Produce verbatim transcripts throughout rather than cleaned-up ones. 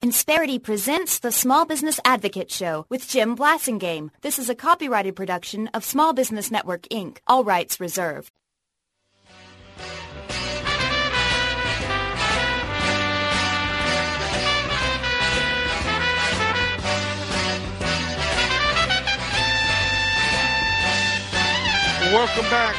Insperity presents the Small Business Advocate Show with Jim Blasingame. This is a copyrighted production of Small Business Network, Incorporated. All rights reserved. Welcome back.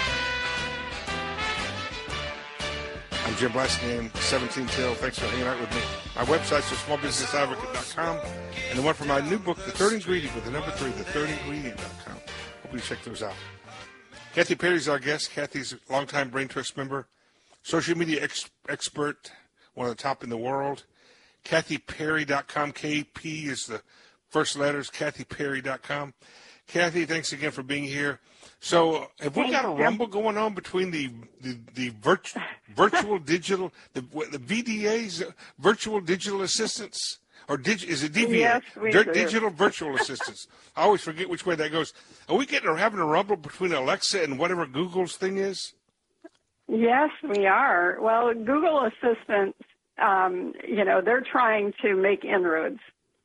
I'm Jim Blasingame, seventeen Till. Thanks for hanging out with me. My website's small business advocate dot com, and the one for my new book, The Third Ingredient, with the number three, the third ingredient dot com. Hope you check those out. Kathy Perry's our guest. Kathy's a longtime Brain Trust member, social media ex- expert, one of the top in the world. Kathy Perry dot com. K P is the first letters, Kathy Perry dot com. Kathy, thanks again for being here. So have we got a rumble going on between the the, the virtu- virtual digital, the, the V D As, virtual digital assistants? Or dig, is it D V A? Yes, we D- do. Digital virtual assistants. I always forget which way that goes. Are we getting or having a rumble between Alexa and whatever Google's thing is? Yes, we are. Well, Google Assistant, um, you know, they're trying to make inroads.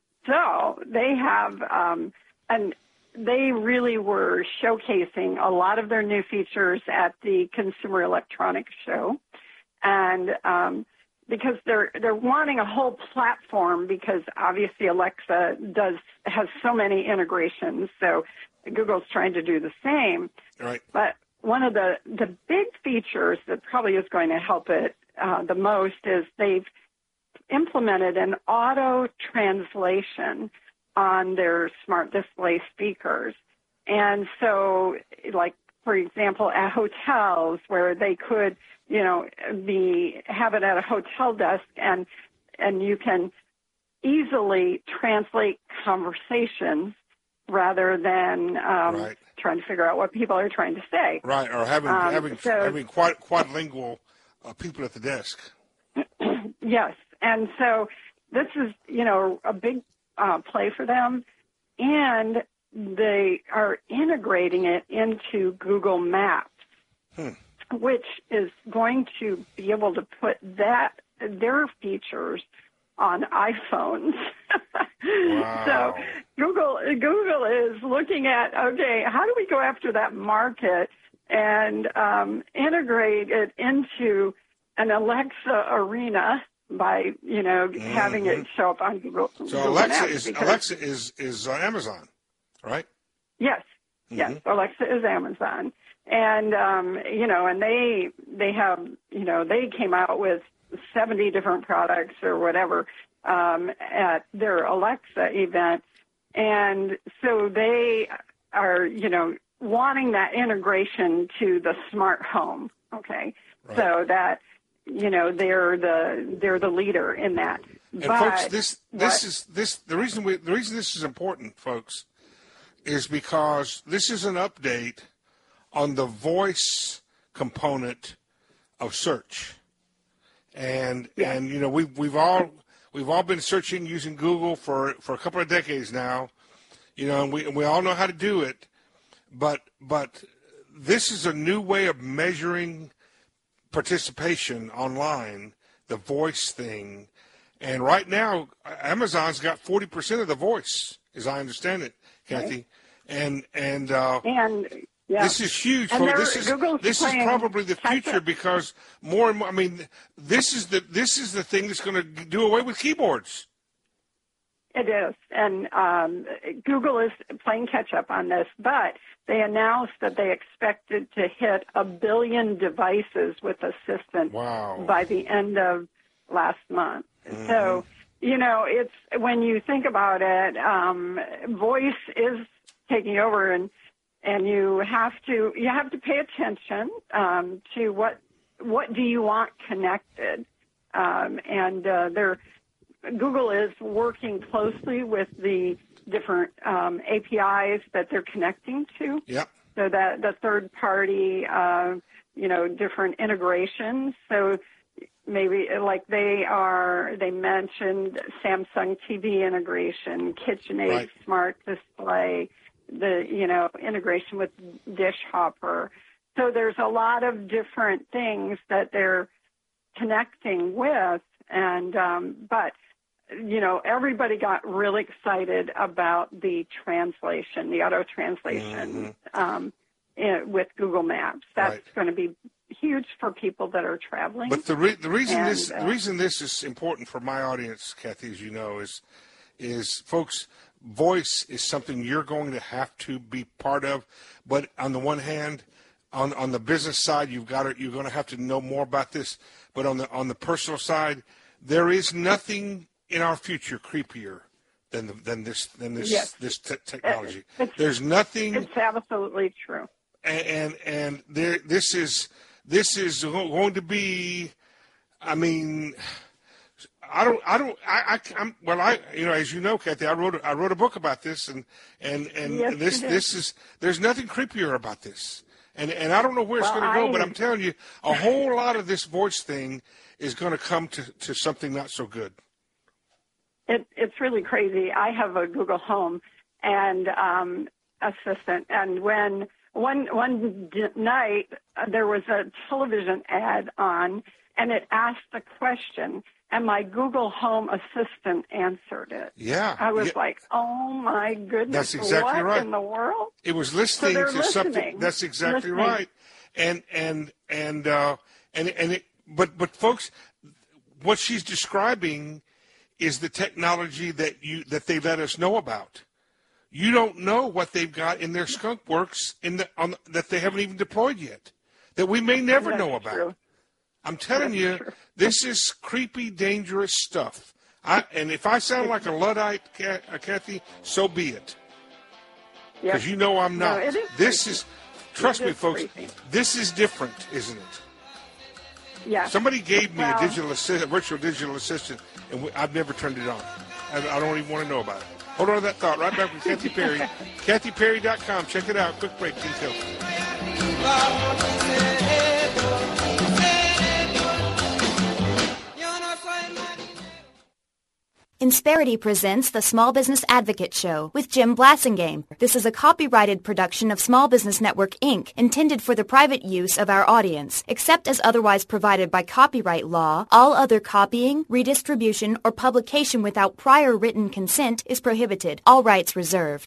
So they have um, an They really were showcasing a lot of their new features at the Consumer Electronics Show, and um, because they're they're wanting a whole platform, because obviously Alexa does has so many integrations, so Google's trying to do the same. Right. But one of the the big features that probably is going to help it uh, the most is they've implemented an auto translation on their smart display speakers. And so, like, for example, at hotels where they could, you know, be have it at a hotel desk, and and you can easily translate conversations rather than um, right. trying to figure out what people are trying to say. Right, or having Um, having so, having quad, quadlingual uh, people at the desk. Yes, and so this is, you know, a big Uh, play for them, and they are integrating it into Google Maps, hmm. which is going to be able to put that their features on iPhones. Wow. So Google Google is looking at, okay, how do we go after that market and um, integrate it into an Alexa arena by, you know, mm-hmm. having it show up on Google. So Google Alexa Maps, is because, Alexa is is uh, Amazon, right? Yes, mm-hmm. yes. Alexa is Amazon, and um, you know, and they they have, you know, they came out with seventy different products or whatever um, at their Alexa event, and so they are, you know, wanting that integration to the smart home. Okay, right. So that. You know, they're the they're the leader in that. And but folks, this this what, is this the reason we the reason this is important, folks, is because this is an update on the voice component of search, and yeah. and you know we've we've all we've all been searching using Google for, for a couple of decades now, you know, and we and we all know how to do it, but but this is a new way of measuring participation online, the voice thing, and right now Amazon's got forty percent of the voice, as I understand it, Kathy, right. and and uh, and yeah. this is huge. And this is Google's this is probably the future, up. because more and more. I mean, this is the this is the thing that's going to do away with keyboards. It is, and um, Google is playing catch-up on this, but they announced that they expected to hit a billion devices with Assistant wow. by the end of last month. Mm-hmm. So, you know, it's when you think about it, um, voice is taking over, and and you have to you have to pay attention um, to what what do you want connected, um, and uh, they're. Google is working closely with the different um, A P Is that they're connecting to. Yep. So that the third party, uh, you know, different integrations. So maybe like they are, they mentioned Samsung T V integration, KitchenAid right. smart display, the, you know, integration with Dish Hopper. So there's a lot of different things that they're connecting with. And, um, but you know, everybody got really excited about the translation, the auto translation mm-hmm. um, in, with Google Maps. That's right. going to be huge for people that are traveling. But the re- the reason and, this uh, the reason this is important for my audience, Kathy, as you know, is is folks, voice is something you're going to have to be part of. But on the one hand, on on the business side, you've got to, you're going to have to know more about this. But on the on the personal side, there is nothing in our future creepier than the, than this than this yes. this te- technology. It's, There's nothing. It's absolutely true. And and, and there, this is this is going to be. I mean, I don't I don't I, I I'm well I you know as you know, Kathy, I wrote I wrote a book about this, and and and yes, this this is there's nothing creepier about this. And and I don't know where it's well, going to go, I, but I'm telling you, a whole lot of this voice thing is going to come to, to something not so good. It, it's really crazy. I have a Google Home and um, Assistant, and when one one d- night uh, there was a television ad on, and it asked a question, and my Google Home Assistant answered it. Yeah, I was yeah. like, "Oh my goodness, that's exactly what right. in the world?" It was listening so to listening. something. That's exactly listening. right. And and and uh, and and it, but but folks, what she's describing is the technology that you that they let us know about. You don't know what they've got in their skunk works in the on that they haven't even deployed yet, that we may never That's know about. True. I'm telling That's you, true. this is creepy, dangerous stuff. I, and if I sound like a Luddite, Kathy, so be it. Because yep. you know I'm not. No, it is this creepy. is, trust it me, is folks, creepy. this is different, isn't it? Yeah. Somebody gave me well, a digital assistant, a virtual digital assistant, and we, I've never turned it on. I, I don't even want to know about it. Hold on to that thought. Right back with Kathy Perry. Kathy Perry dot com. Check it out. Quick break. Details. Insperity presents the Small Business Advocate Show with Jim Blasingame. This is a copyrighted production of Small Business Network, Incorporated, intended for the private use of our audience. Except as otherwise provided by copyright law, all other copying, redistribution, or publication without prior written consent is prohibited. All rights reserved.